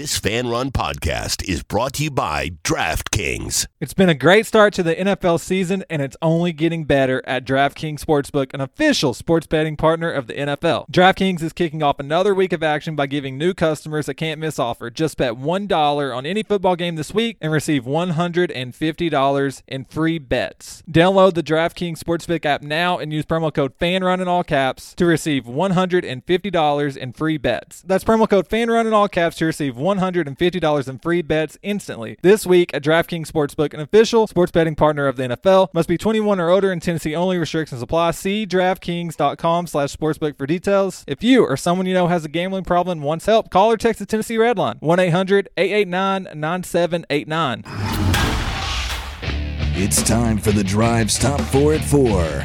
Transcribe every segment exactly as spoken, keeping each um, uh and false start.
This Fan Run podcast is brought to you by DraftKings. It's been a great start to the N F L season, and it's only getting better at DraftKings Sportsbook, an official sports betting partner of the N F L. DraftKings is kicking off another week of action by giving new customers a can't-miss offer. Just bet one dollar on any football game this week and receive one hundred fifty dollars in free bets. Download the DraftKings Sportsbook app now and use promo code FANRUN in all caps to receive one hundred fifty dollars in free bets. That's promo code FANRUN in all caps to receive one hundred fifty dollars in free bets instantly. This week at DraftKings Sportsbook, an official sports betting partner of the N F L. Must be twenty-one or older in Tennessee only. Restrictions apply. See DraftKings.com slash sportsbook for details. If you or someone you know has a gambling problem and wants help, call or text the Tennessee Red Line, one eight hundred eight eight nine nine seven eight nine. It's time for the Drive's Top four at four.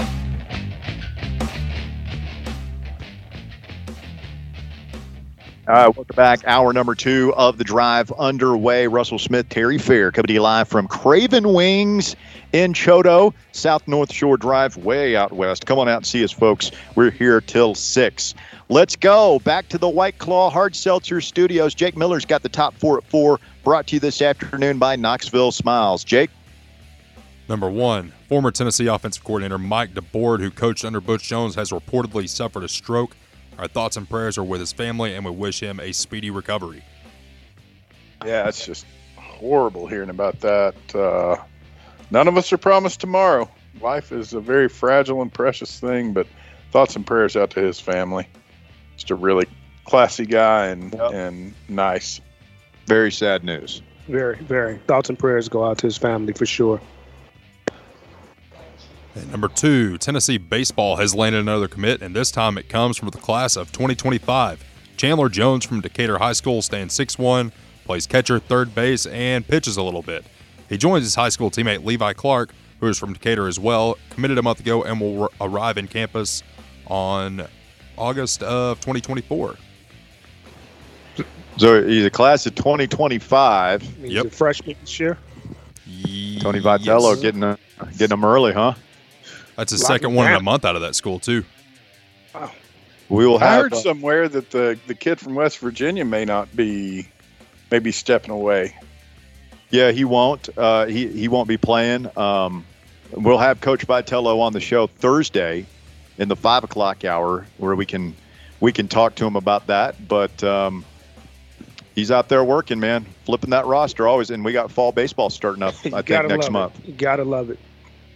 All right, welcome back. Hour number two of the Drive underway. Russell Smith, Terry Fair, coming to you live from Craven Wings in Choteau, South North Shore Drive, way out west. Come on out and see us, folks. We're here till six. Let's go back to the White Claw Hard Seltzer Studios. Jake Miller's got the top four at four, brought to you this afternoon by Knoxville Smiles. Jake? Number one, former Tennessee offensive coordinator Mike DeBoard, who coached under Butch Jones, has reportedly suffered a stroke. Our thoughts and prayers are with his family, and we wish him a speedy recovery. Yeah, it's just horrible hearing about that. Uh, none of us are promised tomorrow. Life is a very fragile and precious thing, but thoughts and prayers out to his family. Just a really classy guy and, yep. and nice. Very sad news. Very, very. Thoughts and prayers go out to his family for sure. And number two, Tennessee baseball has landed another commit, and this time it comes from the class of twenty twenty-five. Chandler Jones from Decatur High School stands six one, plays catcher, third base, and pitches a little bit. He joins his high school teammate Levi Clark, who is from Decatur as well, committed a month ago and will r- arrive in campus on August of twenty twenty-four. So he's a class of twenty twenty-five. He's yep. a freshman this year. Tony Vitello yes. getting a, getting them early, huh? That's his second one in a month out of that school, too. Wow. We will have, I heard uh, somewhere that the, the kid from West Virginia may not be maybe stepping away. Yeah, he won't. Uh, he, he won't be playing. Um, we'll have Coach Vitello on the show Thursday in the five o'clock hour where we can we can talk to him about that. But um, he's out there working, man, flipping that roster always. And we got fall baseball starting up, I think, next month. It. You got to love it.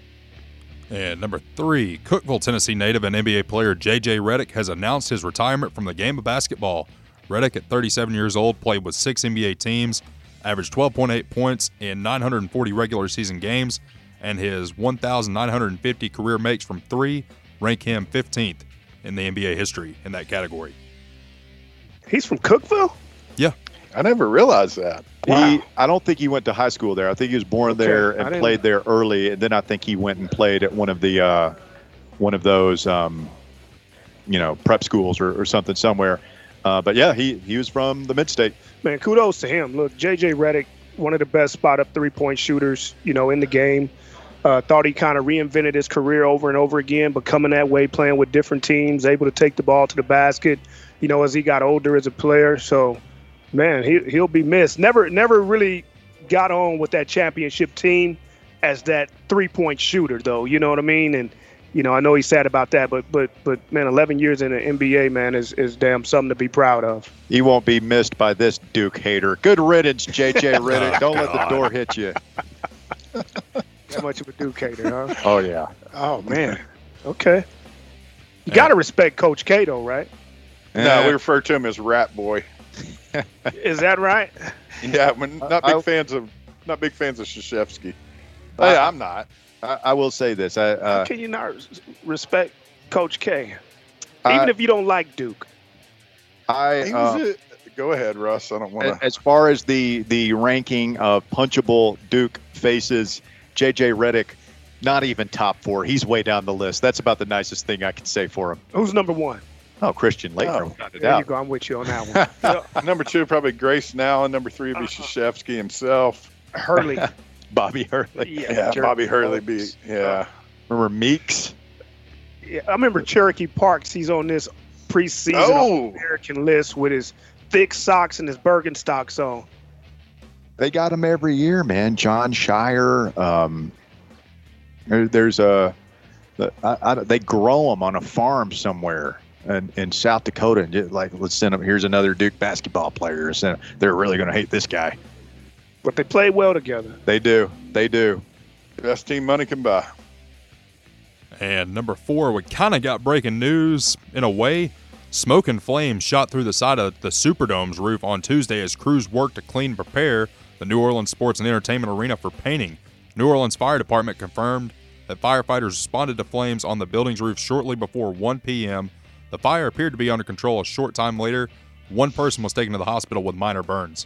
And number three, Cookeville, Tennessee native and N B A player J J Redick has announced his retirement from the game of basketball. Redick, at thirty-seven years old, played with six N B A teams, averaged twelve point eight points in nine hundred forty regular season games, and his one thousand nine hundred fifty career makes from three rank him fifteenth in the N B A history in that category. He's from Cookeville? Yeah. I never realized that. Wow. He, I don't think he went to high school there. I think he was born okay. there and played there early, and then I think he went and played at one of the uh, one of those, um, you know, prep schools or, or something somewhere. Uh, but yeah, he he was from the Mid-State. Man, kudos to him. Look, J J Redick, one of the best spot-up three-point shooters, you know, in the game. Uh, thought he kind of reinvented his career over and over again, but coming that way, playing with different teams, able to take the ball to the basket, you know, as he got older as a player. So, man, he, he'll be missed. Never never really got on with that championship team as that three-point shooter, though. You know what I mean? And, you know, I know he's sad about that, but, but but man, eleven years in the N B A, man, is, is damn something to be proud of. He won't be missed by this Duke hater. Good riddance, J J Redick. Oh, Don't God. let the door hit you. That much of a Duke hater, huh? Oh, yeah. Oh, man. Okay. You got to respect Coach Cato, right? No, we refer to him as Rat Boy. Is that right? Yeah, we're not big I, fans of not big fans of Krzyzewski. Hey, I'm not. I, I will say this. I, uh, How can you not respect Coach K? I, Even if you don't like Duke. I He uh, was a, go ahead, Russ. I don't want to. as far as the the ranking of punchable Duke faces, J J Redick, not even top four. He's way down the list. That's about the nicest thing I can say for him. Who's number one? Oh, Christian Laettner, Oh, without a There doubt. you go. I'm with you on that one. Number two, probably Grayson Allen. Number three would be Krzyzewski himself. Hurley. Bobby Hurley. Yeah, Yeah, Cherokee Bobby Hurley. Be Parks. yeah. Remember Meeks? Yeah, I remember Cherokee Parks. He's on this preseason Oh. All-American list with his thick socks and his Birkenstocks on. They got him every year, man. John Shire. Um, there, there's a I, I, they grow them on a farm somewhere in, in South Dakota, and just, like, let's send them. Here's another Duke basketball player. So they're really going to hate this guy. But they play well together. They do. They do. Best team money can buy. And number four, we kind of got breaking news in a way. Smoke and flames shot through the side of the Superdome's roof on Tuesday as crews worked to clean and prepare the New Orleans Sports and Entertainment Arena for painting. New Orleans Fire Department confirmed that firefighters responded to flames on the building's roof shortly before one p.m. The fire appeared to be under control a short time later. One person was taken to the hospital with minor burns.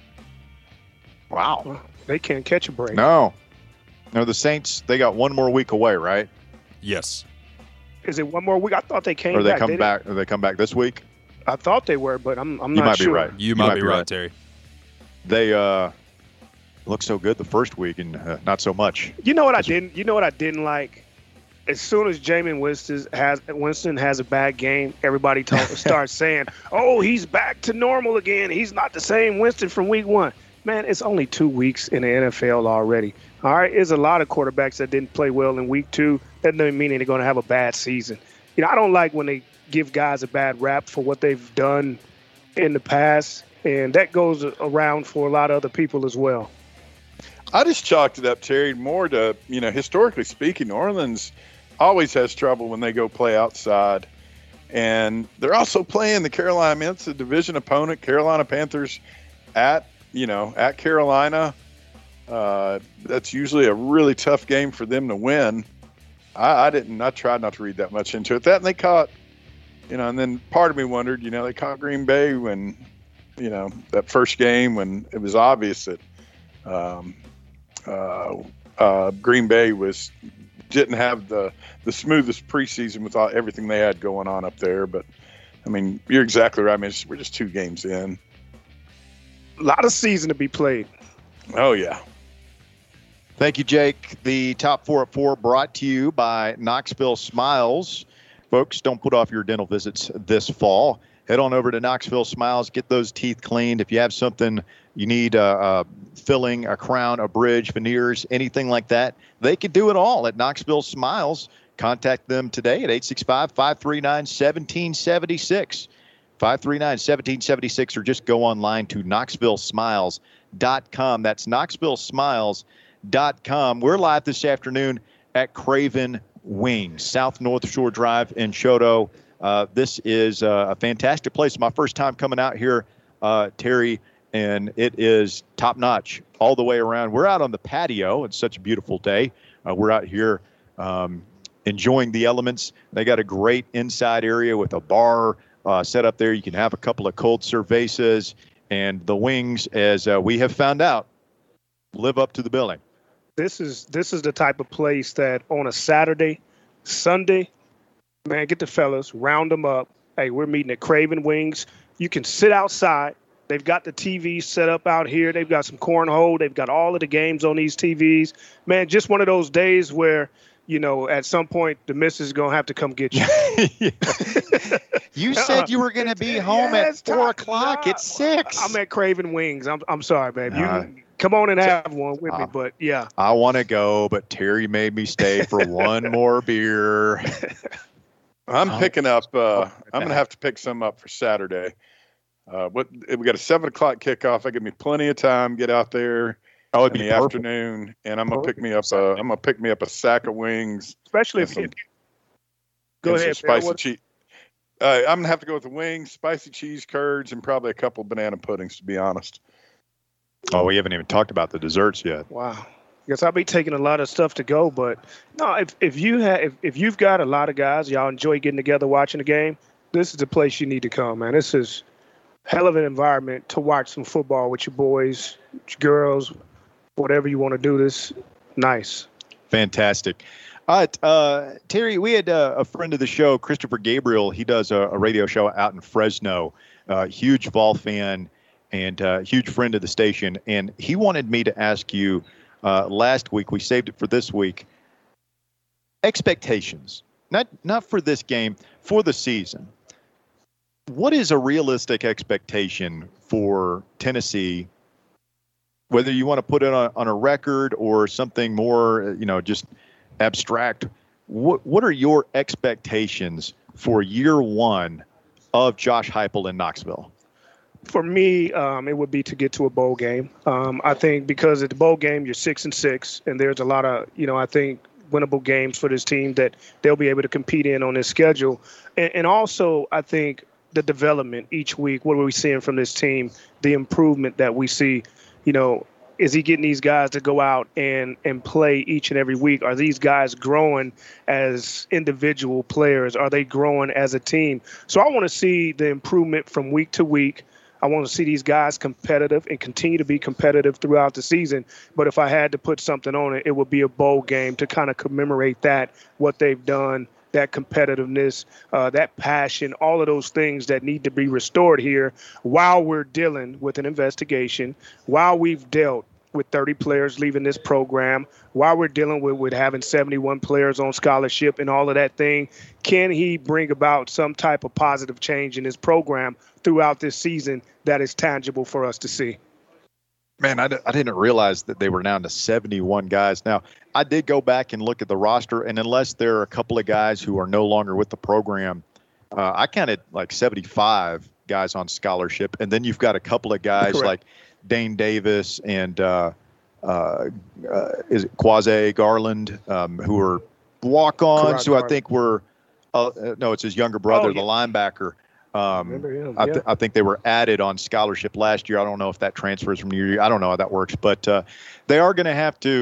Wow. They can't catch a break. No. No, the Saints, they got one more week away, right? Yes. Is it one more week? I thought they came or they back. come they back. Or they come back this week? I thought they were, but I'm, I'm you not might sure. Be right. You, you might, might be, be right, right, Terry. They uh, looked so good the first week, and uh, not so much. You know what I didn't? You know what I didn't like? As soon as Jameis Winston has Winston has a bad game, everybody talk, starts saying, "Oh, he's back to normal again. He's not the same Winston from week one." Man, it's only two weeks in the N F L already. All right, there's a lot of quarterbacks that didn't play well in week two. That doesn't mean they're going to have a bad season. You know, I don't like when they give guys a bad rap for what they've done in the past, and that goes around for a lot of other people as well. I just chalked it up, Terry, more to, you know, historically speaking, New Orleans always has trouble when they go play outside. And they're also playing the Carolina Mints, a division opponent, Carolina Panthers at, you know, at Carolina. Uh, that's usually a really tough game for them to win. I, I didn't, I tried not to read that much into it. That and they caught, you know, and then part of me wondered, you know, they caught Green Bay when, you know, that first game when it was obvious that um, uh, uh, Green Bay was didn't have the, the smoothest preseason with all, everything they had going on up there. But, I mean, you're exactly right. I mean, it's, we're just two games in. A lot of season to be played. Oh, yeah. Thank you, Jake. The top four at four brought to you by Knoxville Smiles. Folks, don't put off your dental visits this fall. Head on over to Knoxville Smiles. Get those teeth cleaned. If you have something you need, uh, uh, filling, a crown, a bridge, veneers, anything like that, they can do it all at Knoxville Smiles. Contact them today at eight six five, five three nine, one seven seven six. five three nine, one seven seven six, or just go online to knoxville smiles dot com. That's knoxville smiles dot com. We're live this afternoon at Craven Wings, South North Shore Drive in Choteau. Uh, this is uh, a fantastic place. My first time coming out here, uh, Terry, and it is top-notch all the way around. We're out on the patio. It's such a beautiful day. Uh, we're out here um, enjoying the elements. They got a great inside area with a bar uh, set up there. You can have a couple of cold cervezas, and the wings, as uh, we have found out, live up to the billing. This is this is the type of place that on a Saturday, Sunday, man, get the fellas, round them up. Hey, we're meeting at Craven Wings. You can sit outside. They've got the T Vs set up out here. They've got some cornhole. They've got all of the games on these T Vs. Man, just one of those days where, you know, at some point the missus is going to have to come get you. You said you were going to be home yeah, at four o'clock. Nah, It's six. I'm at Craven Wings. I'm I'm sorry, babe. You Nah. can come on and have one with me, Uh, but yeah. I want to go, but Terry made me stay for one more beer. I'm Oh. picking up. Uh, Oh, I'm gonna have to pick some up for Saturday. Uh, what we got a seven o'clock kickoff. That give me plenty of time. Get out there Oh, it'd in be the perfect. afternoon, and I'm gonna pick me up. A, I'm gonna pick me up a sack of wings. Especially and if some- you go and some ahead, spicy What- cheese. Uh, I'm gonna have to go with the wings, spicy cheese curds, and probably a couple banana puddings. To be honest. Oh, we haven't even talked about the desserts yet. Wow. Guess I'll be taking a lot of stuff to go, but no, if if you have if, if you've got a lot of guys, y'all enjoy getting together watching the game, this is the place you need to come, man. This is hell of an environment to watch some football with your boys, with your girls, whatever you want to do. This nice. Fantastic. All right, uh, Terry, we had uh, a friend of the show, Christopher Gabriel. He does a, a radio show out in Fresno, uh, huge Vol fan and uh, huge friend of the station. And he wanted me to ask you uh, last week, we saved it for this week, expectations, not not for this game, for the season. what is a realistic expectation for Tennessee, whether you want to put it on, on a record or something more, you know, just abstract? What what are your expectations for year one of Josh Heupel in Knoxville? For me, um, it would be to get to a bowl game. Um, I think because at the bowl game, you're six and six, and there's a lot of, you know, I think winnable games for this team that they'll be able to compete in on this schedule. And, and also, I think the development each week, what are we seeing from this team, the improvement that we see, you know, is he getting these guys to go out and, and play each and every week? Are these guys growing as individual players? Are they growing as a team? So I want to see the improvement from week to week. I want to see these guys competitive and continue to be competitive throughout the season. But if I had to put something on it, it would be a bowl game to kind of commemorate that, what they've done, that competitiveness, uh, that passion, all of those things that need to be restored here while we're dealing with an investigation, while we've dealt with thirty players leaving this program, while we're dealing with, with having seventy-one players on scholarship and all of that thing. Can he bring about some type of positive change in his program throughout this season that is tangible for us to see? Man, I, d- I didn't realize that they were down to seventy-one guys. Now, I did go back and look at the roster, and unless there are a couple of guys who are no longer with the program, uh, I counted like seventy-five guys on scholarship. And then you've got a couple of guys Correct. like Dane Davis and uh, uh, uh, is it Quasi Garland, um, who are walk-ons, who I think were uh, – no, it's his younger brother, Oh, yeah. the linebacker. Um, Remember him, I, th- yeah. I think they were added on scholarship last year. I don't know if that transfers from year to year. I don't know how that works, but uh, they are going to have to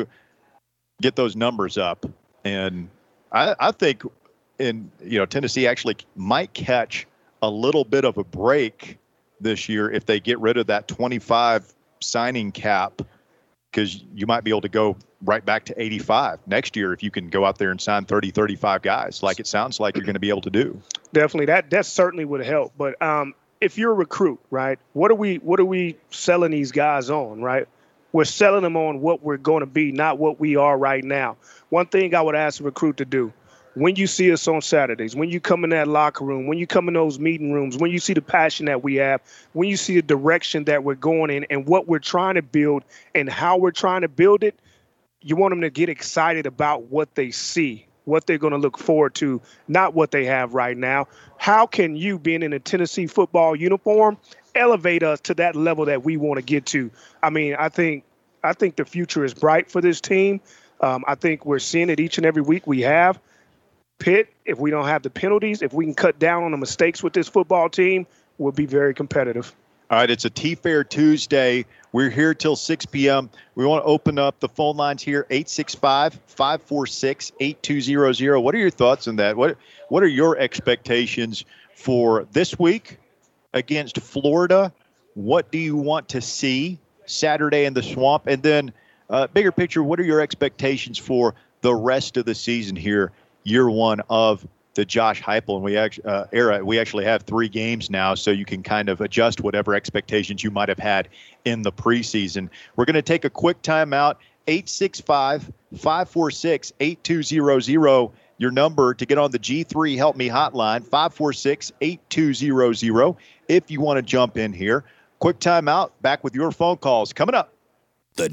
get those numbers up. And I, I think in you know Tennessee actually might catch a little bit of a break this year if they get rid of that twenty-five signing cap, because you might be able to go right back to eighty-five next year if you can go out there and sign thirty, thirty-five guys like it sounds like you're going to be able to do. Definitely, that that certainly would help. But um, if you're a recruit, right, what are we what are we selling these guys on, right? We're selling them on what we're going to be, not what we are right now. One thing I would ask a recruit to do, when you see us on Saturdays, when you come in that locker room, when you come in those meeting rooms, when you see the passion that we have, when you see the direction that we're going in and what we're trying to build and how we're trying to build it, you want them to get excited about what they see, what they're going to look forward to, not what they have right now. How can you, being in a Tennessee football uniform, elevate us to that level that we want to get to? I mean, I think I think the future is bright for this team. Um, I think we're seeing it each and every week we have. Pitt, if we don't have the penalties, if we can cut down on the mistakes with this football team, we'll be very competitive. All right, it's a T-Fair Tuesday. We're here till six p.m. We want to open up the phone lines here, eight six five, five four six, eight two zero zero. What are your thoughts on that? What What are your expectations for this week against Florida? What do you want to see Saturday in the Swamp? And then, uh, bigger picture, what are your expectations for the rest of the season here, year one of the Josh Heupel and we actually uh, era? We actually have three games now, so you can kind of adjust whatever expectations you might have had in the preseason. We're going to take a quick timeout. eight six five, five four six, eight two zero zero. Your number to get on the G three Help Me hotline, five four six, eight two zero zero. If you want to jump in here. Quick timeout. Back with your phone calls coming up. The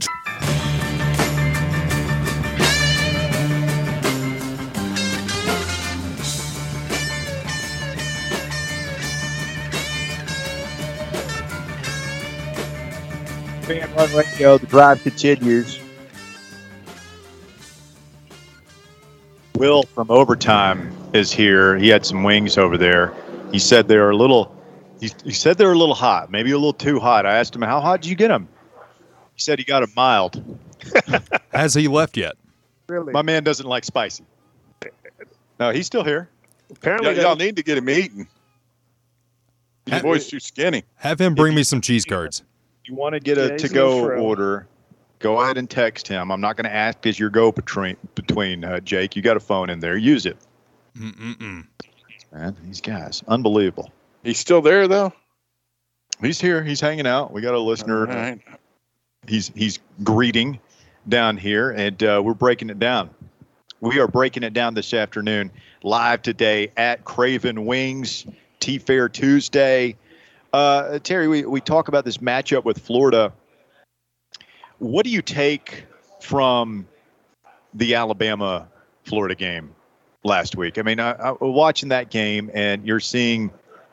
Fan Run Radio, the drive continues. Will from Overtime is here. He had some wings over there. He said they were a little. He, he said they were a little hot, maybe a little too hot. I asked him, "How hot did you get them?" He said he got them mild. Has he left yet? Really? My man doesn't like spicy. No, he's still here. Apparently, Y- y'all need to get him eating. Your boy's too skinny. Have him bring me some cheese curds. If you want to get a Yeah, he's a to-go little frail. order, go ahead and text him. I'm not going to ask as your go between, between uh, Jake. You got a phone in there. Use it. Mm-mm-mm. Man, these guys, unbelievable. He's still there, though? He's here. He's hanging out. We got a listener. All right. He's he's greeting down here, and uh, we're breaking it down. We are breaking it down this afternoon, live today at Craven Wings. T-Fair Tuesday. Uh, Terry, we, we talk about this matchup with Florida. What do you take from the Alabama-Florida game last week? I mean, I, I watching that game, and you're seeing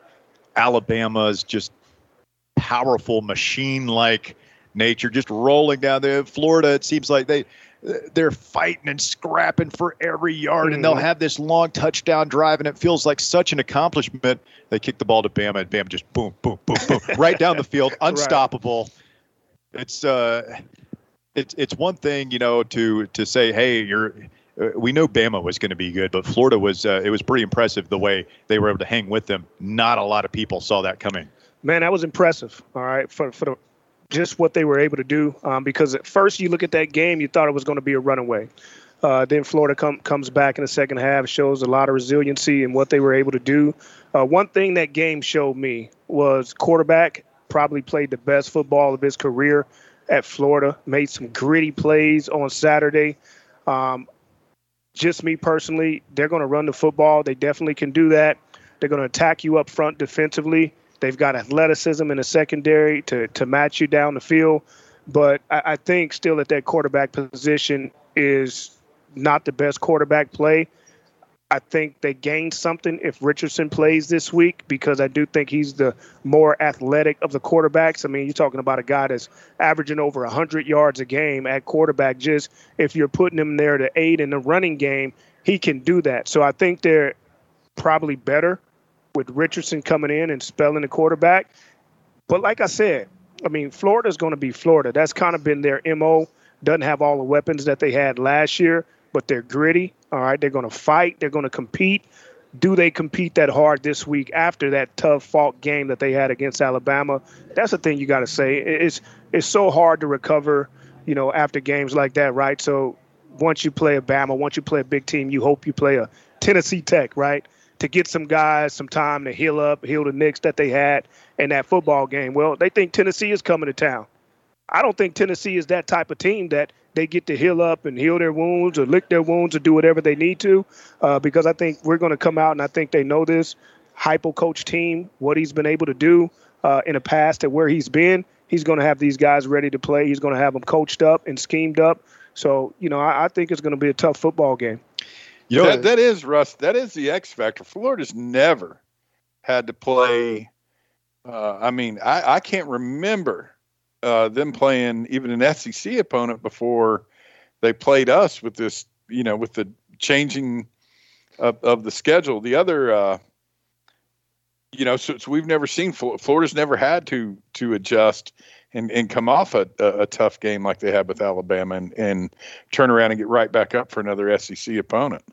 Alabama's just powerful machine-like nature just rolling down there. Florida, it seems like they they're fighting and scrapping for every yard, mm-hmm. and they'll have this long touchdown drive, and it feels like such an accomplishment. They kick the ball to Bama, and Bama just boom, boom, boom, boom, right down the field, unstoppable. Right. It's uh, it's it's one thing, you know, to to say, hey, you're. Uh, we know Bama was going to be good, but Florida was. Uh, it was pretty impressive the way they were able to hang with them. Not a lot of people saw that coming. Man, that was impressive. All right, for for the, just what they were able to do. Um, because at first you look at that game, you thought it was going to be a runaway. Uh, then Florida com- comes back in the second half, shows a lot of resiliency in what they were able to do. Uh, one thing that game showed me was quarterback probably played the best football of his career at Florida. Made some gritty plays on Saturday. Um, Just me personally, they're going to run the football. They definitely can do that. They're going to attack you up front defensively. They've got athleticism in the secondary to, to match you down the field. But I, I think still at that quarterback position is not the best quarterback play. I think they gained something if Richardson plays this week because I do think he's the more athletic of the quarterbacks. I mean, you're talking about a guy that's averaging over one hundred yards a game at quarterback. Just if you're putting him there to aid in the running game, he can do that. So I think they're probably better with Richardson coming in and spelling the quarterback. But like I said, I mean, Florida's going to be Florida. That's kind of been their M O. Doesn't have all the weapons that they had last year, but they're gritty. All right, they're going to fight. They're going to compete. Do they compete that hard this week after that tough fought game that they had against Alabama? That's the thing you got to say. It's it's so hard to recover, you know, after games like that, right? So once you play a Bama, once you play a big team, you hope you play a Tennessee Tech, right, to get some guys some time to heal up, heal the nicks that they had in that football game. Well, they think Tennessee is coming to town. I don't think Tennessee is that type of team that they get to heal up and heal their wounds or lick their wounds or do whatever they need to uh, because I think we're going to come out, and I think they know this, hypo-coach team, what he's been able to do uh, in the past at where he's been. He's going to have these guys ready to play. He's going to have them coached up and schemed up. So, you know, I, I think it's going to be a tough football game. You know, that, that is, Russ, that is the X factor. Florida's never had to play. Uh, I mean, I, I can't remember Uh, them playing even an S E C opponent before they played us with this, you know, with the changing of, of the schedule. The other, uh, you know, so, so we've never seen Florida's never had to to adjust and, and come off a, a, a tough game like they had with Alabama and, and turn around and get right back up for another S E C opponent.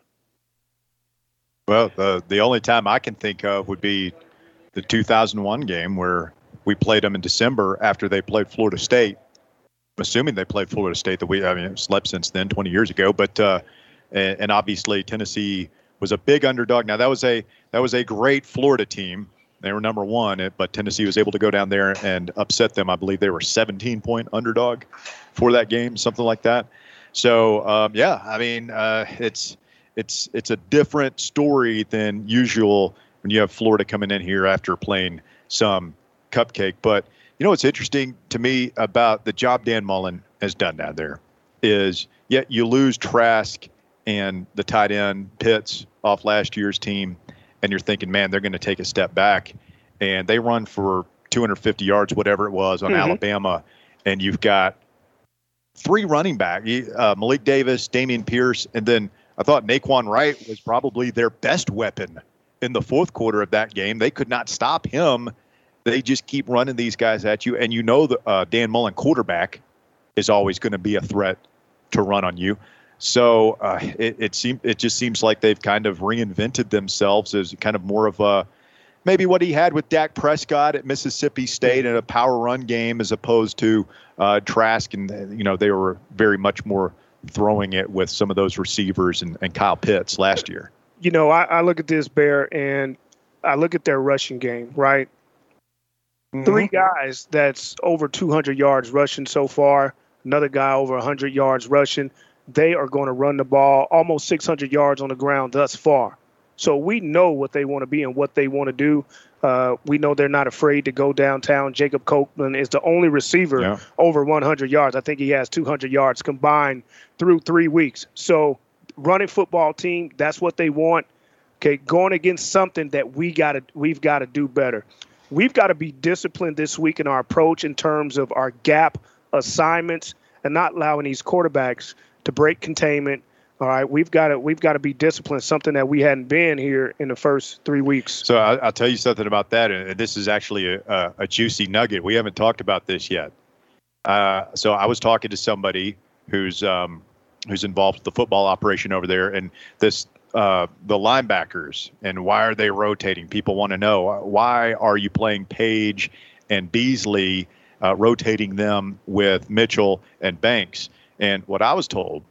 Well, the the only time I can think of would be the two thousand one game where we played them in December after they played Florida State. I'm assuming they played Florida State. That we, I mean, it slept since then, twenty years ago. But uh, and, and obviously Tennessee was a big underdog. Now that was a that was a great Florida team. They were number one, but Tennessee was able to go down there and upset them. I believe they were seventeen point underdog for that game, something like that. So um, yeah, I mean, uh, it's it's it's a different story than usual when you have Florida coming in here after playing some cupcake. But you know what's interesting to me about the job Dan Mullen has done down there is, yet you lose Trask and the tight end Pitts off last year's team, and you're thinking, man, they're going to take a step back, and they run for two hundred fifty yards, whatever it was, on mm-hmm. Alabama, and you've got three running back, uh, Malik Davis, Dameon Pierce, and then I thought Naquan Wright was probably their best weapon in the fourth quarter of that game. They could not stop him. They just keep running these guys at you, and you know the uh, Dan Mullen quarterback is always going to be a threat to run on you. So uh, it it seems it just seems like they've kind of reinvented themselves as kind of more of a maybe what he had with Dak Prescott at Mississippi State in a power run game, as opposed to uh, Trask, and you know they were very much more throwing it with some of those receivers and, and Kyle Pitts last year. You know, I, I look at this, Bear, and I look at their rushing game, right? Mm-hmm. Three guys that's over two hundred yards rushing so far, another guy over one hundred yards rushing. They are going to run the ball almost six hundred yards on the ground thus far. So we know what they want to be and what they want to do. Uh, we know they're not afraid to go downtown. Jacob Copeland is the only receiver yeah. over one hundred yards. I think he has two hundred yards combined through three weeks. So running football team, that's what they want. Okay, going against something that we gotta, we've got to do better. We've got to be disciplined this week in our approach in terms of our gap assignments and not allowing these quarterbacks to break containment. All right, we've got to we've got to be disciplined, something that we hadn't been here in the first three weeks. So I'll, I'll tell you something about that, and this is actually a, a, a juicy nugget. We haven't talked about this yet. Uh, so I was talking to somebody who's um, who's involved with the football operation over there, and this uh, the linebackers and why are they rotating? People want to know, why are you playing Page and Beasley, uh, rotating them with Mitchell and Banks? And what I was told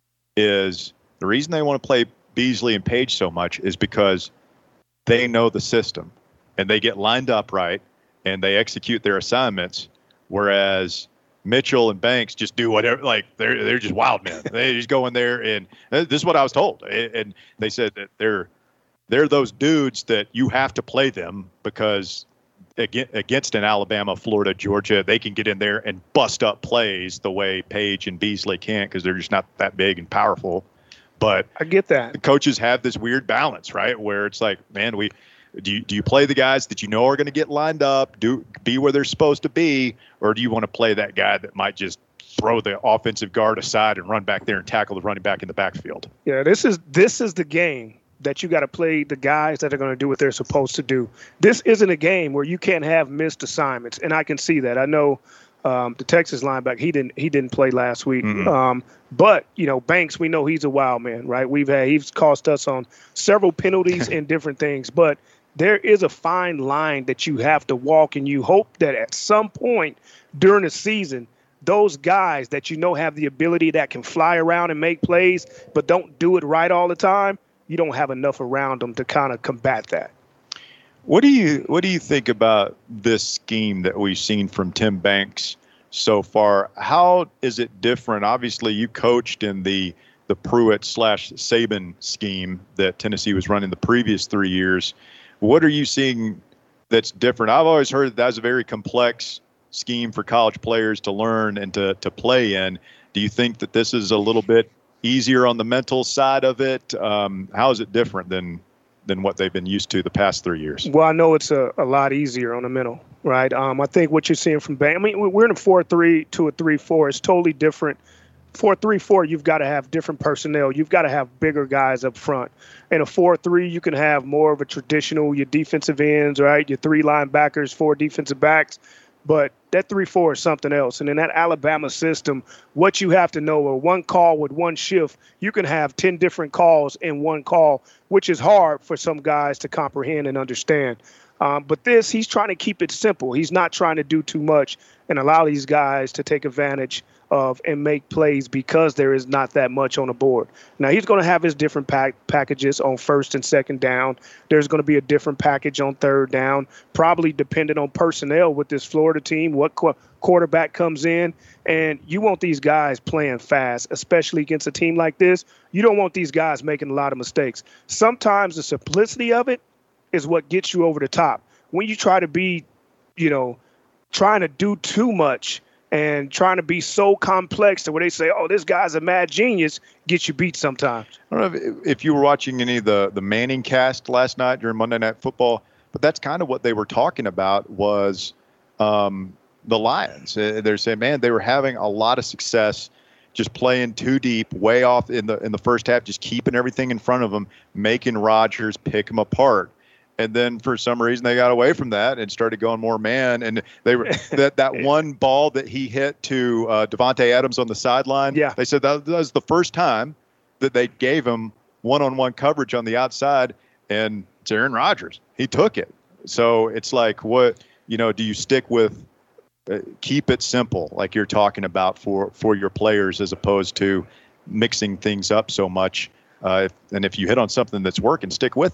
is the reason they want to play Beasley and Page so much is because they know the system and they get lined up right and they execute their assignments, whereas Mitchell and Banks just do whatever. Like they're they're just wild men. They just go in there, and this is what I was told. And they said that they're they're those dudes that you have to play them because against an Alabama, Florida, Georgia, they can get in there and bust up plays the way Page and Beasley can't because they're just not that big and powerful. But I get that. The coaches have this weird balance, right, where it's like, man, we do you, do you play the guys that you know are going to get lined up, do be where they're supposed to be, or do you want to play that guy that might just throw the offensive guard aside and run back there and tackle the running back in the backfield? Yeah, this is this is the game that you got to play the guys that are going to do what they're supposed to do. This isn't a game where you can't have missed assignments, and I can see that. I know um, the Texas linebacker, he didn't he didn't play last week. Mm-hmm. Um, but, you know, Banks, we know he's a wild man, right? We've had he's cost us on several penalties and different things. But there is a fine line that you have to walk, and you hope that at some point during the season, those guys that you know have the ability that can fly around and make plays but don't do it right all the time, you don't have enough around them to kind of combat that. What do you what do you think about this scheme that we've seen from Tim Banks so far? How is it different? Obviously, you coached in the the Pruitt slash Saban scheme that Tennessee was running the previous three years. What are you seeing that's different? I've always heard that that's a very complex scheme for college players to learn and to to play in. Do you think that this is a little bit easier on the mental side of it? Um, how is it different than than what they've been used to the past three years? Well, I know it's a, a lot easier on the mental, right? Um, I think what you're seeing from Banks, I mean, we're in a four three to a three four. It's totally different. four three four, you've got to have different personnel. You've got to have bigger guys up front. In a four three, you can have more of a traditional, your defensive ends, right? Your three linebackers, four defensive backs. But that three four is something else. And in that Alabama system, what you have to know are one call with one shift, you can have ten different calls in one call, which is hard for some guys to comprehend and understand. Um, but this, he's trying to keep it simple. He's not trying to do too much and allow these guys to take advantage of and make plays because there is not that much on the board. Now, he's going to have his different pack packages on first and second down. There's going to be a different package on third down, probably depending on personnel with this Florida team, what qu- quarterback comes in. And you want these guys playing fast, especially against a team like this. You don't want these guys making a lot of mistakes. Sometimes the simplicity of it is what gets you over the top. When you try to be, you know, trying to do too much and trying to be so complex to where they say, oh, this guy's a mad genius, gets you beat sometimes. I don't know if, if you were watching any of the, the Manning cast last night during Monday Night Football, but that's kind of what they were talking about was um, the Lions. They're saying, man, they were having a lot of success just playing too deep, way off in the in the first half, just keeping everything in front of them, making Rodgers pick them apart. And then for some reason they got away from that and started going more man. And they were that, that one ball that he hit to uh, Devontae Adams on the sideline. Yeah. They said that, that was the first time that they gave him one-on-one coverage on the outside. And it's Aaron Rodgers. He took it. So it's like, what, you know, do you stick with uh, keep it simple like you're talking about for, for your players as opposed to mixing things up so much? Uh, if, and if you hit on something that's working, stick with it.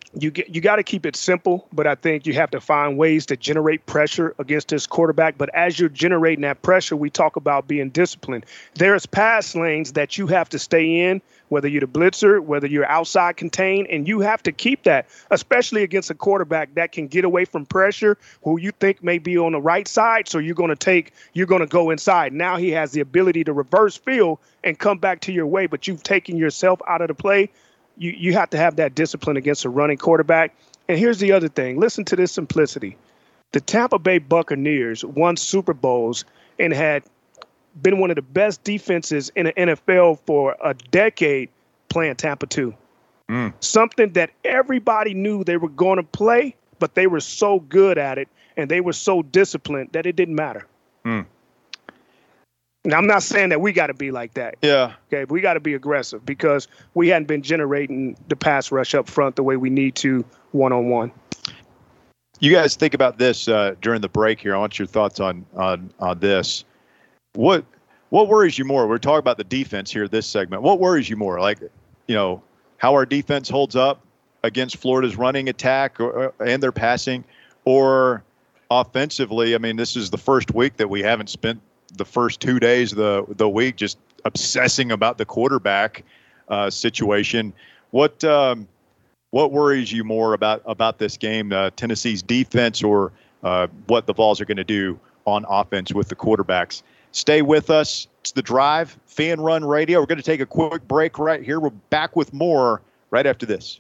you get you got to keep it simple, but I think you have to find ways to generate pressure against this quarterback. But as you're generating that pressure, we talk about being disciplined. There's pass lanes that you have to stay in, whether you're the blitzer, whether you're outside contained, and you have to keep that, especially against a quarterback that can get away from pressure, who you think may be on the right side. So you're going to take, you're going to go inside. Now he has the ability to reverse field and come back to your way, but you've taken yourself out of the play. You you have to have that discipline against a running quarterback. And here's the other thing. Listen to this simplicity. The Tampa Bay Buccaneers won Super Bowls and had been one of the best defenses in the N F L for a decade playing Tampa two. Mm. Something that everybody knew they were going to play, but they were so good at it and they were so disciplined that it didn't matter. Mm. Now, I'm not saying that we got to be like that. Yeah. Okay, we got to be aggressive because we hadn't been generating the pass rush up front the way we need to one-on-one. You guys think about this uh, during the break here. I want your thoughts on on on this. What what worries you more? We're talking about the defense here this segment. What worries you more? Like, you know, how our defense holds up against Florida's running attack or, and their passing, or offensively? I mean, this is the first week that we haven't spent the first two days of the the week just obsessing about the quarterback uh, situation. What um, what worries you more about about this game, uh, Tennessee's defense, or uh, what the Vols are going to do on offense with the quarterbacks? Stay with us. It's The Drive, Fan Run Radio. We're going to take a quick break right here. We're back with more right after this.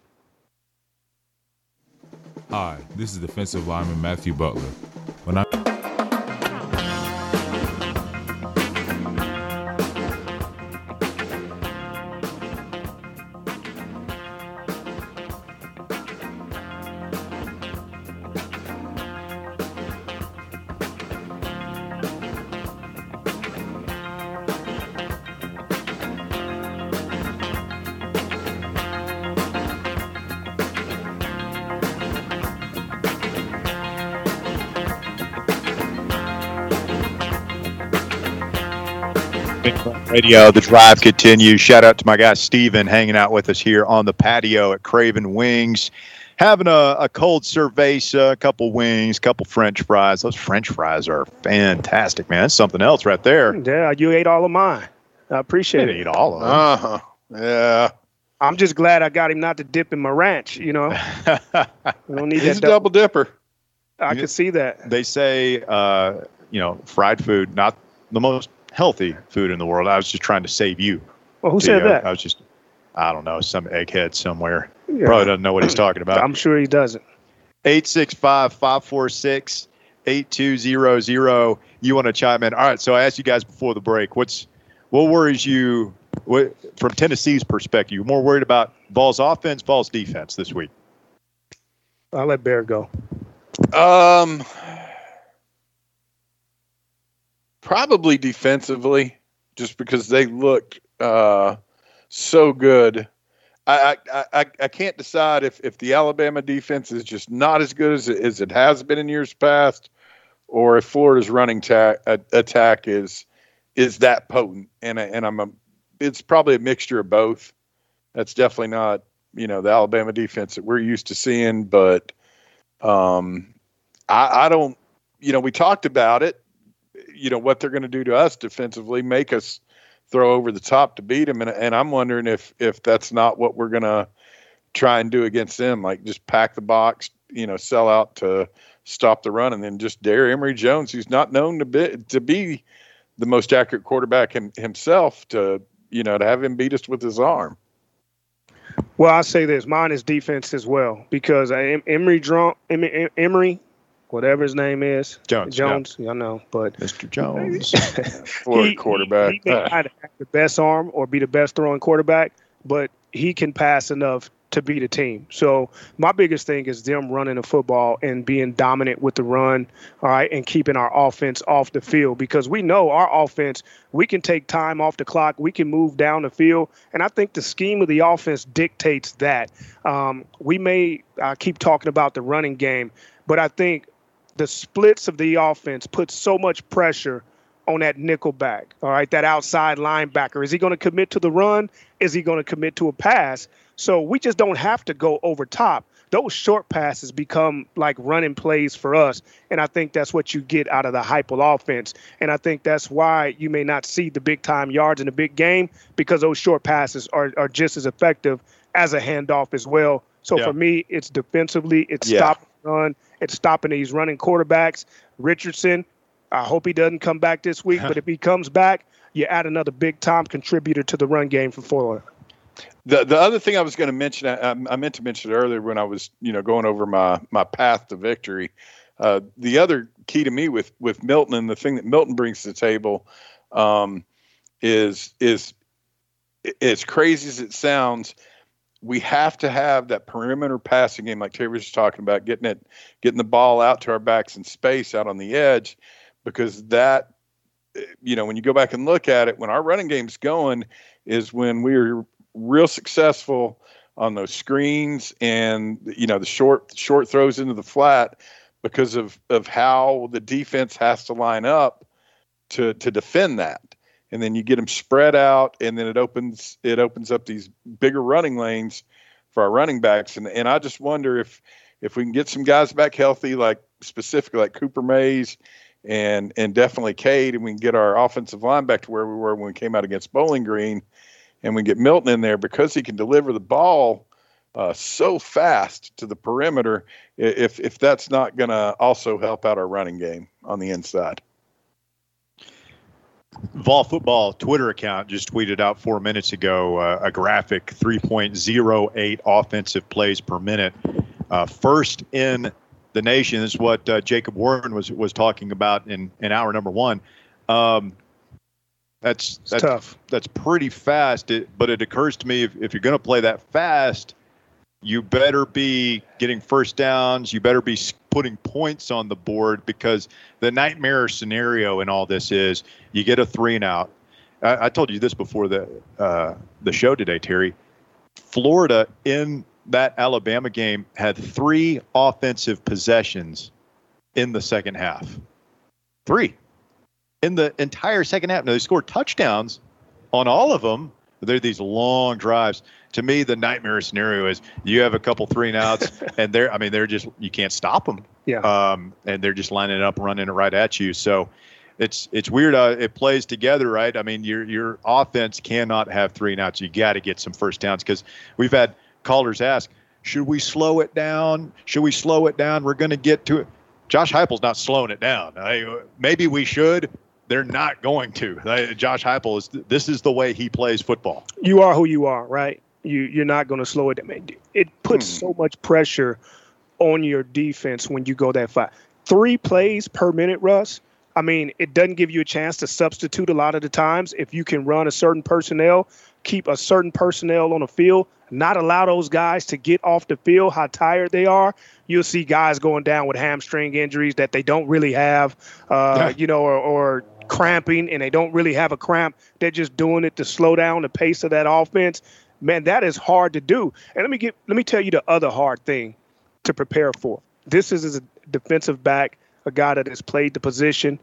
Hi, this is defensive lineman Matthew Butler. When I Radio, The Drive continues. Shout out to my guy Steven hanging out with us here on the patio at Craven Wings, having a, a cold cerveza, a couple wings, a couple French fries. Those French fries are fantastic, man. That's something else right there. Yeah, you ate all of mine. I appreciate it. Ate all of them. Uh-huh. Yeah. I'm just glad I got him not to dip in my ranch, you know. We don't need He's that a double dipper. I can see that. They say, uh, you know, fried food, not the most healthy food in the world. I was just trying to save you. Well, who said you know, that? I was just, I don't know, some egghead somewhere. Yeah. Probably doesn't know what he's talking about. I'm sure he doesn't. eight six five, five four six, eight two zero zero. You want to chime in? All right, so I asked you guys before the break, what's what worries you what, from Tennessee's perspective? You more worried about Vols offense, Vols defense this week? I'll let Bear go. Um, probably defensively, just because they looked uh, so good. I, I, I, I can't decide if, if the Alabama defense is just not as good as it, as it has been in years past, or if Florida's running ta- attack is is that potent. And I, and I'm a, it's probably a mixture of both. That's definitely not, you know, the Alabama defense that we're used to seeing, but um, I, I don't, you know, we talked about it, you know, what they're going to do to us defensively, make us throw over the top to beat them. And, and I'm wondering if, if that's not what we're going to try and do against them, like just pack the box, you know, sell out to stop the run, and then just dare Emory Jones, who's not known to be, to be the most accurate quarterback him, himself, to, you know, to have him beat us with his arm. Well, I'll say this. Mine is defense as well, because I, Emory, Emory, Emory, whatever his name is. Jones. Jones, yeah. I know, but Mister Jones. Florida quarterback. He, he may not have the best arm or be the best throwing quarterback, but he can pass enough to beat a team. So my biggest thing is them running the football and being dominant with the run, all right, and keeping our offense off the field, because we know our offense, we can take time off the clock, we can move down the field, and I think the scheme of the offense dictates that. Um, we may uh, keep talking about the running game, but I think the splits of the offense put so much pressure on that nickel back, all right, that outside linebacker. Is he going to commit to the run? Is he going to commit to a pass? So we just don't have to go over top. those short passes become like running plays for us. And I think that's what you get out of the Heupel offense. And I think that's why you may not see the big time yards in the big game, because those short passes are, are just as effective as a handoff as well. So yeah. for me, it's defensively, it's yeah. stopping the run, it's stopping these running quarterbacks. Richardson, I hope he doesn't come back this week, but if he comes back, you add another big-time contributor to the run game for Florida. The the other thing I was going to mention, I, I meant to mention it earlier when I was, you know, going over my my path to victory. Uh, the other key to me with with Milton, and the thing that Milton brings to the table, um, is is as crazy as it sounds, we have to have that perimeter passing game, like Terry was just talking about, getting it, getting the ball out to our backs in space out on the edge, because that, you know, when you go back and look at it, when our running game's going is when we're real successful on those screens and, you know, the short, short throws into the flat, because of, of how the defense has to line up to, to defend that. And then you get them spread out, and then it opens, it opens up these bigger running lanes for our running backs. And, and I just wonder if, if we can get some guys back healthy, like specifically like Cooper Mays and, and definitely Cade, and we can get our offensive line back to where we were when we came out against Bowling Green, and we get Milton in there, because he can deliver the ball uh, so fast to the perimeter. If, if that's not going to also help out our running game on the inside. Vol Football Twitter account just tweeted out four minutes ago uh, a graphic, three point oh eight offensive plays per minute. Uh, first in the nation. This is what uh, Jacob Warren was was talking about in, in hour number one. Um, that's it's that's tough. That's pretty fast. It, but it occurs to me, if, if you're going to play that fast, you better be getting first downs. You better be putting points on the board, because the nightmare scenario in all this is you get a three and out. I, I told you this before the uh, the show today, Terry. Florida in that Alabama game had three offensive possessions in the second half. Three. In the entire second half. Now, they scored touchdowns on all of them, but they're these long drives. To me, the nightmare scenario is you have a couple three and outs, and they're, I mean, they're just, you can't stop them. Yeah. Um, and they're just lining it up, running it right at you. So it's it's weird. Uh, it plays together, right? I mean, your your offense cannot have three and outs. You got to get some first downs, because we've had callers ask, should we slow it down? Should we slow it down? We're going to get to it. Josh Heupel's not slowing it down. I, maybe we should. They're not going to. I, Josh Heupel is. This is the way he plays football. You are who you are, right? You you're not going to slow it down. It puts hmm. so much pressure on your defense when you go that far. Three plays per minute, Russ. I mean, it doesn't give you a chance to substitute a lot of the times. If you can run a certain personnel, keep a certain personnel on the field, not allow those guys to get off the field, how tired they are, you'll see guys going down with hamstring injuries that they don't really have, uh, yeah. you know, or, or cramping, and they don't really have a cramp. They're just doing it to slow down the pace of that offense. Man, that is hard to do. And let me get, let me tell you the other hard thing to prepare for. This is as a defensive back, a guy that has played the position.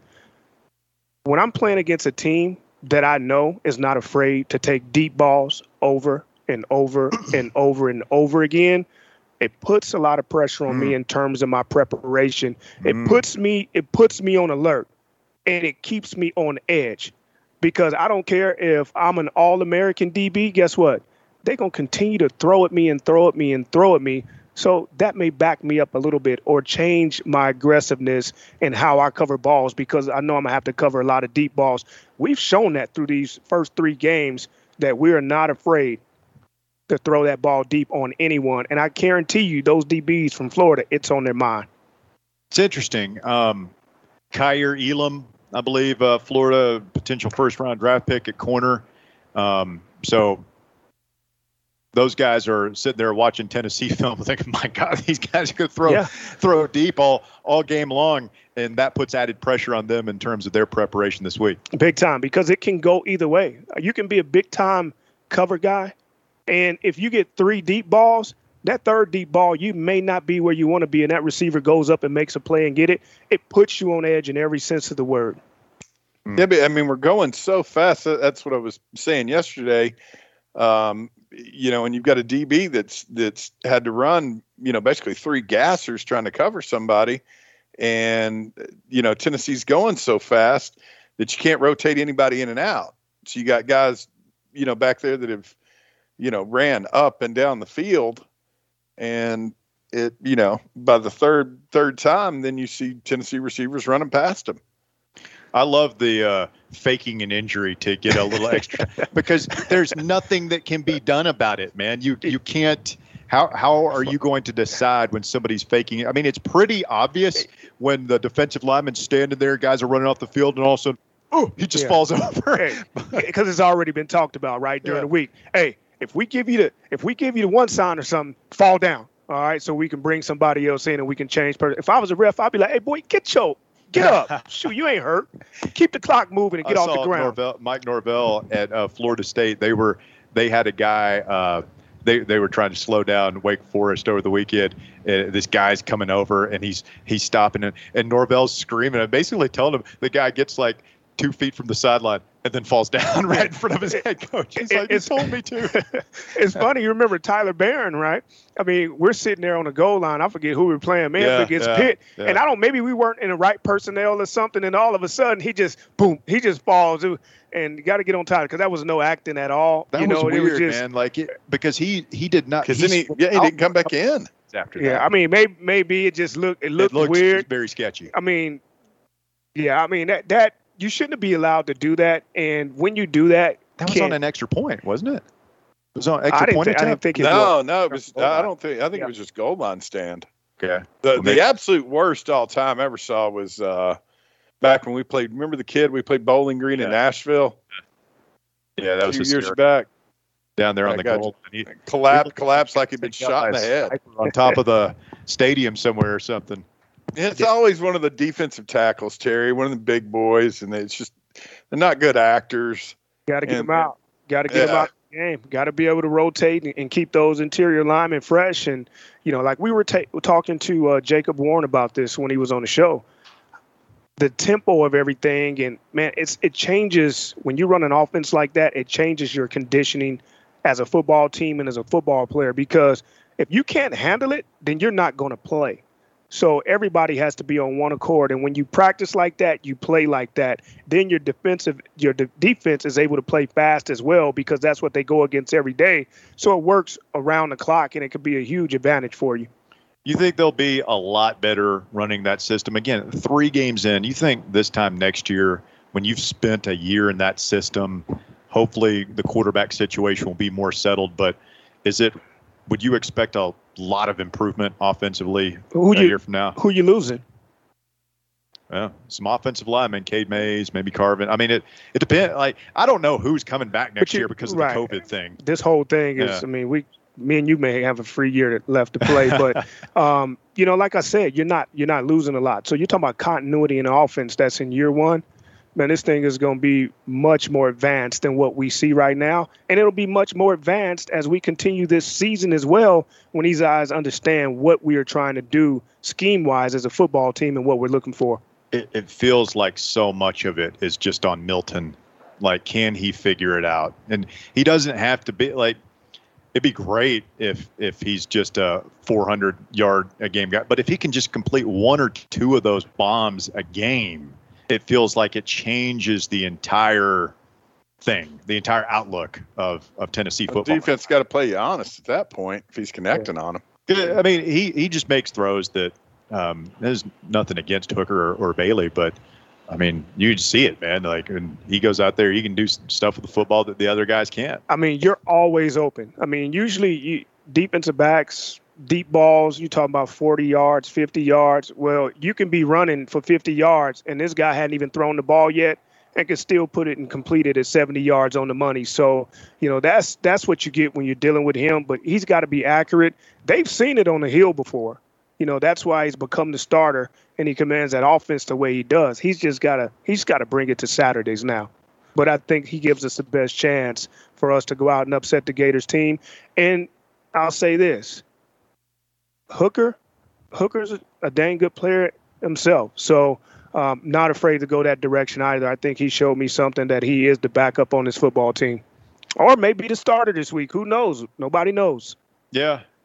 When I'm playing against a team that I know is not afraid to take deep balls over and over and over and over again, it puts a lot of pressure on mm. me in terms of my preparation. Mm. It puts me, it puts me on alert, and it keeps me on edge, because I don't care if I'm an All-American D B. Guess what? They're going to continue to throw at me and throw at me and throw at me. So that may back me up a little bit or change my aggressiveness and how I cover balls, because I know I'm going to have to cover a lot of deep balls. We've shown that through these first three games that we are not afraid to throw that ball deep on anyone. And I guarantee you those D Bs from Florida, it's on their mind. It's interesting. Um, Kyer Elam, I believe, uh, Florida potential first-round draft pick at corner. Um, so those guys are sitting there watching Tennessee film thinking, my God, these guys are going to throw yeah. throw deep all, all game long, and that puts added pressure on them in terms of their preparation this week. Big time, because it can go either way. You can be a big-time cover guy, and if you get three deep balls, that third deep ball, you may not be where you want to be, and that receiver goes up and makes a play and get it. It puts you on edge in every sense of the word. Yeah, but I mean, we're going so fast. That's what I was saying yesterday. Um, you know, and you've got a D B that's that's had to run, you know, basically three gassers trying to cover somebody. And, you know, Tennessee's going so fast that you can't rotate anybody in and out. So you got guys, you know, back there that have, you know, ran up and down the field. And it, you know, by the third, third time, then you see Tennessee receivers running past them. I love the uh, faking an injury to get a little extra because there's nothing that can be done about it, man. You you can't. How how are you going to decide when somebody's faking it? I mean, it's pretty obvious when the defensive lineman's standing there, guys are running off the field, and all of a sudden, oh, he just yeah. falls over. Hey, because it's already been talked about, right, during Yeah. the week. Hey, if we give you the if we give you the one sign or something, fall down. All right, so we can bring somebody else in and we can change. Per- if I was a ref, I'd be like, hey, boy, get your Get up. Shoot, you ain't hurt. Keep the clock moving and get I off saw the ground. Norvell, Mike Norvell at uh, Florida State. They were they had a guy. Uh, they they were trying to slow down Wake Forest over the weekend. Uh, this guy's coming over and he's he's stopping it, and Norvell's screaming and basically telling him the guy gets like two feet from the sideline and then falls down right in front of his head coach. He's It- like, "You it's- told me to." It's funny. You remember Tyler Barron, right? I mean, we're sitting there on the goal line. I forget who we were playing, man, Yeah, against yeah, Pitt. yeah. And I don't, maybe we weren't in the right personnel or something. And all of a sudden, he just, boom, he just falls. And you got to get on Tyler because that was no acting at all. That you was know, weird, it was just, man. Like it, because he he did not. Because then he, yeah, he didn't come back in. after Yeah, that. I mean, maybe maybe it just looked, it looked it looks weird. very sketchy. I mean, yeah, I mean, that, that you shouldn't be allowed to do that. And when you do that, That was can't- on an extra point, wasn't it? It was on I extra didn't, point think, I didn't attempt. think it No, was. no, it was. Goal I line. don't think. I think Yeah. it was just goal line stand. Okay. The Well, the maybe- absolute worst all time I ever saw was uh, back when we played. Remember the kid we played Bowling Green in Yeah. Nashville Yeah, that a was few years hysterical. back. Down there on I the got goal. And he- Collapsed, collapsed like he'd been shot in the head. on top of the stadium somewhere or something. It's always one of the defensive tackles, Terry. One of the big boys, and it's just they're not good actors. Got to get And- them out. Got to get them Yeah. out of the game. Got to be able to rotate and, and keep those interior linemen fresh. And, you know, like we were ta- talking to uh, Jacob Warren about this when he was on the show. The tempo of everything, and, man, it's it changes. When you run an offense like that, it changes your conditioning as a football team and as a football player, because if you can't handle it, then you're not going to play. So everybody has to be on one accord. And when you practice like that, you play like that, then your defensive, your de- defense is able to play fast as well, because that's what they go against every day. So it works around the clock, and it could be a huge advantage for you. You think they'll be a lot better running that system? Again, three games in, you think this time next year, when you've spent a year in that system, hopefully the quarterback situation will be more settled. But is it, would you expect a lot of improvement offensively Who a you- year from now? Who you losing? Yeah, some offensive linemen, Cade Mays, maybe Carvin. I mean, it it depends. Like, I don't know who's coming back next you- year because of right. the COVID thing. This whole thing is, Yeah. I mean, we, me and you may have a free year left to play, but um, you know, like I said, you're not you're not losing a lot. So you're talking about continuity in the offense that's in year one. Man, this thing is going to be much more advanced than what we see right now, and it'll be much more advanced as we continue this season as well, when these guys understand what we are trying to do scheme wise as a football team and what we're looking for. It, it feels like so much of it is just on Milton. Like, can he figure it out? And he doesn't have to be like. It'd be great if if he's just a four hundred yard a game guy, but if he can just complete one or two of those bombs a game, it feels like it changes the entire thing, the entire outlook of of Tennessee The football. defense got to play you honest at that point if he's connecting on them. I mean, he he just makes throws that um, there's nothing against Hooker or, or Bailey, but I mean, you see it, man. Like, when he goes out there, he can do some stuff with the football that the other guys can't. I mean, you're always open. I mean, usually you, defensive backs, deep balls, you talking about forty yards, fifty yards. Well, you can be running for fifty yards, and this guy hadn't even thrown the ball yet and can still put it and complete it at seventy yards on the money. So, you know, that's that's what you get when you're dealing with him. But he's got to be accurate. They've seen it on the hill before. You know, that's why he's become the starter, and he commands that offense the way he does. He's just got to he's got to bring it to Saturdays now. But I think he gives us the best chance for us to go out and upset the Gators team. And I'll say this, Hooker, Hooker's a, a dang good player himself. So um, not afraid to go that direction either. I think he showed me something that he is the backup on this football team. Or maybe the starter this week. Who knows? Nobody knows. Yeah.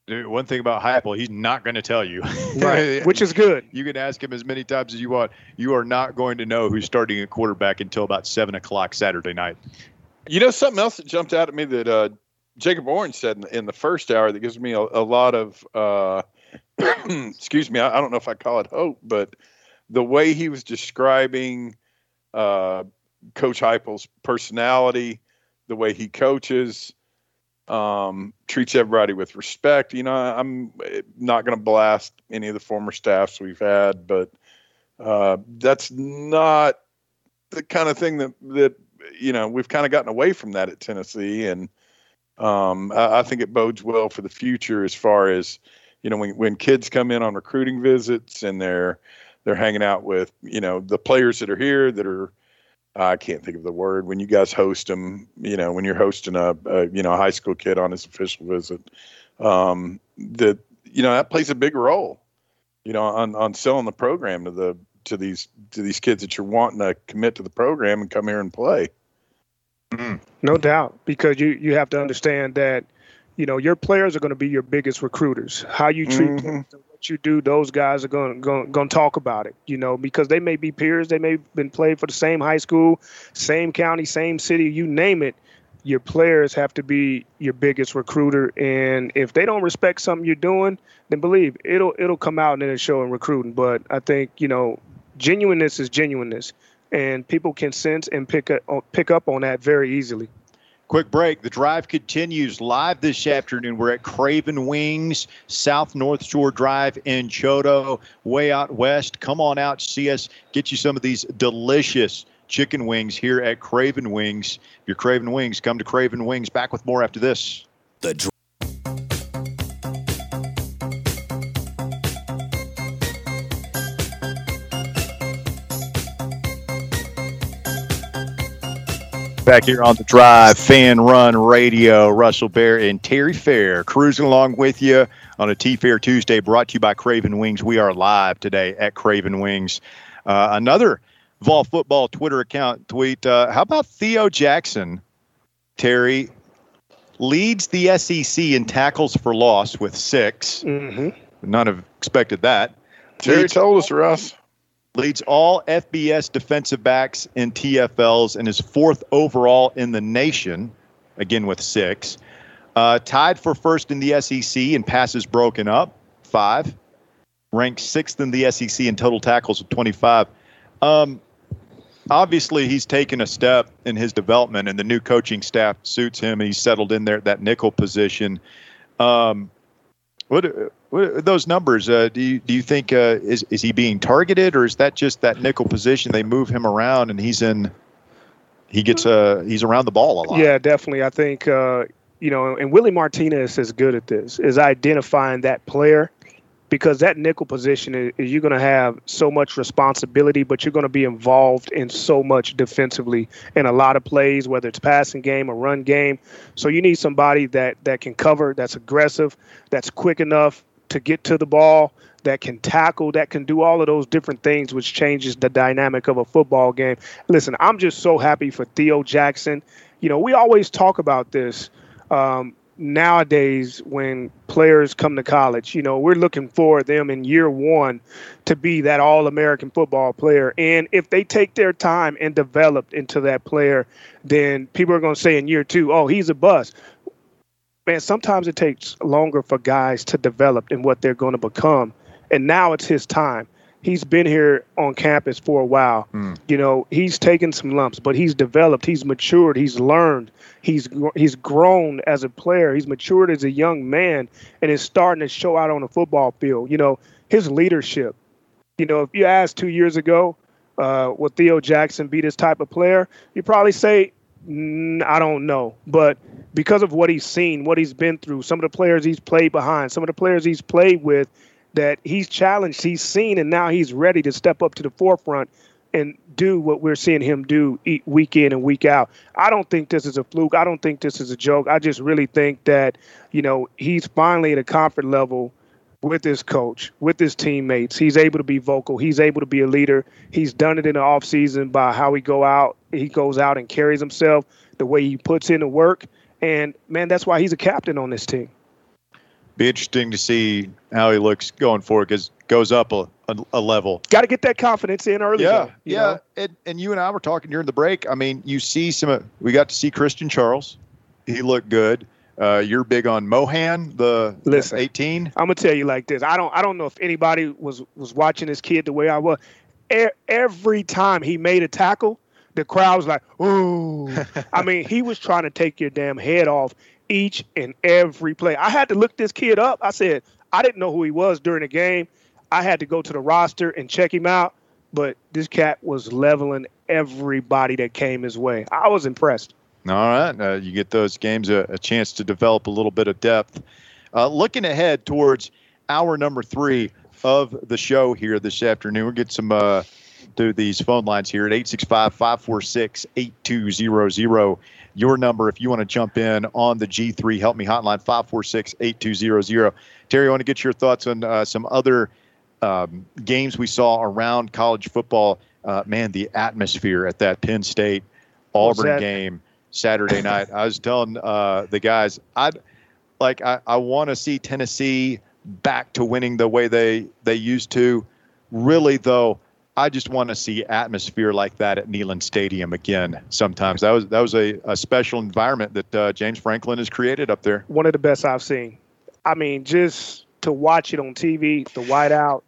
Dude, one thing about Heupel, he's not going to tell you. Right, which is good. You can ask him as many times as you want. You are not going to know who's starting at quarterback until about seven o'clock Saturday night. You know, something else that jumped out at me that uh, Jacob Orange said in, in the first hour that gives me a, a lot of, uh, excuse me, I, I don't know if I call it hope, but the way he was describing uh, Coach Heupel's personality, the way he coaches, um, treats everybody with respect. You know, I'm not going to blast any of the former staffs we've had, but uh, that's not the kind of thing that, that, you know, we've kind of gotten away from that at Tennessee. And um, I, I think it bodes well for the future as far as, you know, when, when kids come in on recruiting visits and they're, they're hanging out with, you know, the players that are here that are, I can't think of the word, when you guys host them, you know, when you're hosting a, a you know, a high school kid on his official visit, um, that, you know, that plays a big role, you know, on, on selling the program to the, to these, to these kids that you're wanting to commit to the program and come here and play. Mm. No doubt, because you, you have to understand that, you know, your players are going to be your biggest recruiters. How you treat Mm-hmm. them, what you do, those guys are going going going to talk about it, you know, because they may be peers, they may have been played for the same high school, same county, same city, you name it. Your players have to be your biggest recruiter, and if they don't respect something you're doing, then believe it'll it'll come out and it'll show in recruiting. But I think, you know, genuineness is genuineness, and people can sense and pick up pick up on that very easily. Quick break. The Drive continues live this afternoon. We're at Craven Wings, South North Shore Drive in Choteau, way out west. Come on out, see us, get you some of these delicious chicken wings here at Craven Wings. If you're Craven Wings, come to Craven Wings. Back with more after this. The Drive. Back here on the Drive, Fan Run Radio, Russell Bear and Terry Fair cruising along with you on a T-Fair Tuesday, brought to you by Craven Wings. We are live today at Craven Wings. Uh, another Vol Football Twitter account tweet. Uh, how about Theo Jackson, Terry, leads the S E C in tackles for loss with six. Mm-hmm. Would not have expected that. Terry Leads- told us, Russ. Leads all F B S defensive backs in T F Ls and is fourth overall in the nation, again with six. Uh, tied for first in the S E C in passes broken up, five. Ranked sixth in the S E C in total tackles with twenty-five. Um, obviously, he's taken a step in his development, and the new coaching staff suits him, and he's settled in there at that nickel position. Um, what, what are those numbers? Uh, do you do you think uh, is is he being targeted, or is that just that nickel position? They move him around, and he's in. He gets uh he's around the ball a lot. Yeah, definitely. I think uh, you know, and Willie Martinez is good at this, is identifying that player, because that nickel position is, is you're going to have so much responsibility, but you're going to be involved in so much defensively in a lot of plays, whether it's passing game or run game. So you need somebody that, that can cover, that's aggressive, that's quick enough to get to the ball, that can tackle, that can do all of those different things, which changes the dynamic of a football game. Listen, I'm just so happy for Theo Jackson. You know, we always talk about this. Um, Nowadays, when players come to college, you know, we're looking for them in year one to be that all-American football player. And if they take their time and develop into that player, then people are going to say in year two, oh, he's a bust. Man, sometimes it takes longer for guys to develop in what they're going to become. And now it's his time. He's been here on campus for a while. Mm. You know, he's taken some lumps, but he's developed, he's matured, he's learned, he's he's grown as a player, he's matured as a young man, and is starting to show out on the football field. You know, his leadership. You know, if you asked two years ago, uh, would Theo Jackson be this type of player, you'd probably say, mm, I don't know. But because of what he's seen, what he's been through, some of the players he's played behind, some of the players he's played with, that he's challenged, he's seen, and now he's ready to step up to the forefront and do what we're seeing him do week in and week out. I don't think this is a fluke. I don't think this is a joke. I just really think that, you know, he's finally at a comfort level with his coach, with his teammates. He's able to be vocal. He's able to be a leader. He's done it in the offseason by how he go out. He goes out and carries himself, the way he puts in the work. And, man, that's why he's a captain on this team. Be interesting to see how he looks going forward because goes up a, a, a level. Got to get that confidence in early. Yeah, though, yeah. And, and you and I were talking during the break. I mean, you see some. We got to see Christian Charles. He looked good. Uh, you're big on Mohan, the Listen, eighteen. I'm gonna tell you like this. I don't. I don't know if anybody was was watching this kid the way I was. E- every time he made a tackle, the crowd was like, "Ooh!" I mean, he was trying to take your damn head off each and every play. I had to look this kid up. I said I didn't know who he was during the game. I had to go to the roster and check him out. But this cat was leveling everybody that came his way. I was impressed. All right. Uh, you get those games a, a chance to develop a little bit of depth. Uh, looking ahead towards hour number three of the show here this afternoon, we'll get some uh, to these phone lines here at eight six five, five four six, eight two zero zero. Your number if you want to jump in on the G three Help Me hotline, five four six, eight two zero zero. Terry, I want to get your thoughts on uh, some other um, games we saw around college football. Uh, man, the atmosphere at that Penn State Auburn game Saturday night. I was telling uh, the guys, I'd like I, I want to see Tennessee back to winning the way they they used to. Really, though, I just want to see atmosphere like that at Neyland Stadium again. Sometimes that was that was a, a special environment that uh, James Franklin has created up there. One of the best I've seen. I mean, just to watch it on T V, the whiteout.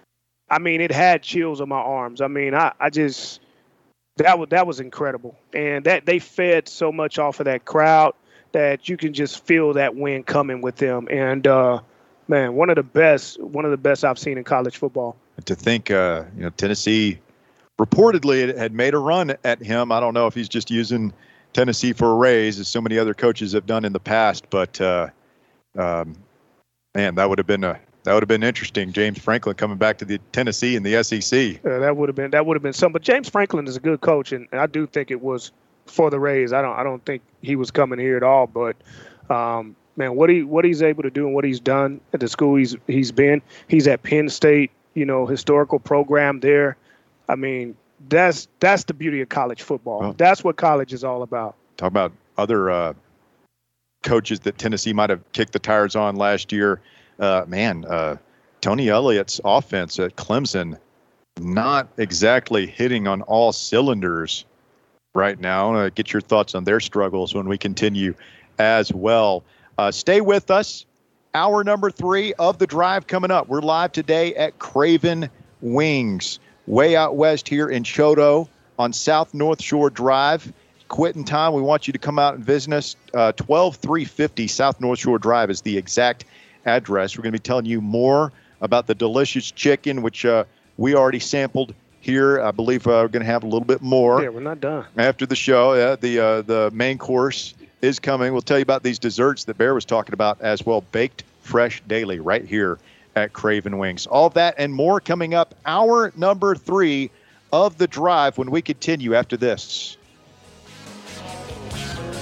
I mean, it had chills on my arms. I mean, I, I just that was that was incredible, and that they fed so much off of that crowd that you can just feel that win coming with them. And uh, man, one of the best, one of the best I've seen in college football. To think, uh, you know, Tennessee reportedly had made a run at him. I don't know if he's just using Tennessee for a raise, as so many other coaches have done in the past. But uh, um, man, that would have been a that would have been interesting. James Franklin coming back to the Tennessee and the S E C. Uh, that would have been that would have been some. But James Franklin is a good coach, and, and I do think it was for the raise. I don't I don't think he was coming here at all. But um, man, what he what he's able to do and what he's done at the school he's he's been. He's at Penn State. You know, historical program there. I mean, that's that's the beauty of college football. Well, that's what college is all about. Talk about other uh, coaches that Tennessee might have kicked the tires on last year. Uh, man, uh, Tony Elliott's offense at Clemson, not exactly hitting on all cylinders right now. Uh, get your thoughts on their struggles when we continue as well. Uh, stay with us. Hour number three of the drive coming up. We're live today at Craven Wings, way out west here in Choteau on South North Shore Drive. Quitting time, we want you to come out and visit us. Uh, twelve three fifty South North Shore Drive is the exact address. We're going to be telling you more about the delicious chicken, which uh, we already sampled here. I believe uh, we're going to have a little bit more. Yeah, we're not done. After the show, yeah, the uh, the main course is coming. We'll tell you about these desserts that Bear was talking about as well, baked fresh daily right here at Craven Wings. All that and more coming up, hour number three of the drive when we continue after this.